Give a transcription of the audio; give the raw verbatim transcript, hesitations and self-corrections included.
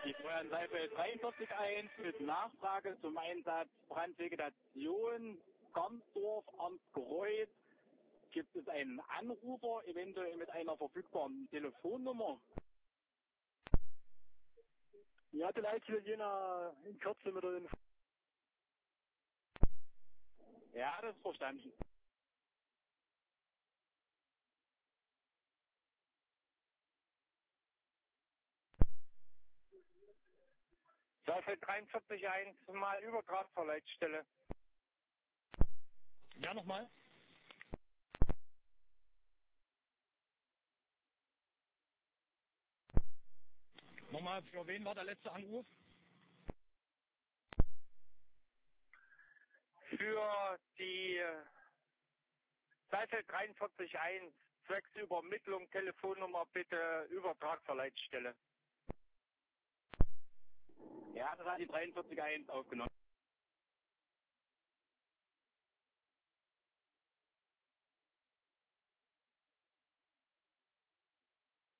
Ich freue an Seite dreiundvierzig eins mit Nachfrage zum Einsatz Brandvegetation, Garnsdorf, Amtsgereuth. Gibt es einen Anrufer, eventuell mit einer verfügbaren Telefonnummer? Ja, die Leitziele in Kürze mit der Info. Ja, das ist verstanden. Seite dreiundvierzig eins mal Übertrag zur Leitstelle. Ja, nochmal. Nochmal, für wen war der letzte Anruf? Für die Seite dreiundvierzig eins, zwecks Übermittlung, Telefonnummer bitte Übertrag zur Leitstelle. Ja, das hat die dreiundvierzig eins aufgenommen.